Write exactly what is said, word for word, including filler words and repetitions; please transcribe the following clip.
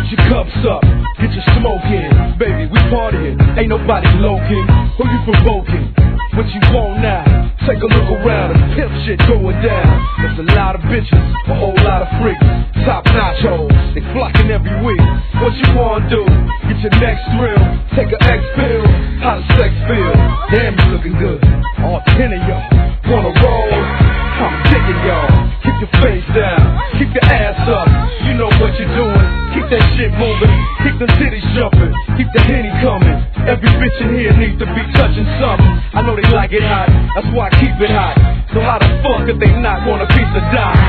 your cups up, get your smoke in. Baby, we partying, ain't nobody loking. Who you provoking? What you want now? Take a look around and pimp shit going down. There's a lot of bitches, a whole lot of freaks. Top notch hoes, they flocking every week. What you wanna do? Get your next thrill, take a X pill. How does sex feel? Damn, you looking good. All ten of y'all wanna roll? I'm digging y'all. Keep your face down, keep your ass up. You know what you're doing. Keep that shit moving, keep the titties jumping, keep the Henny coming. Every bitch in here needs to be touching something. I know they like it hot, that's why I keep it hot. So how the fuck if they not want a piece of dime?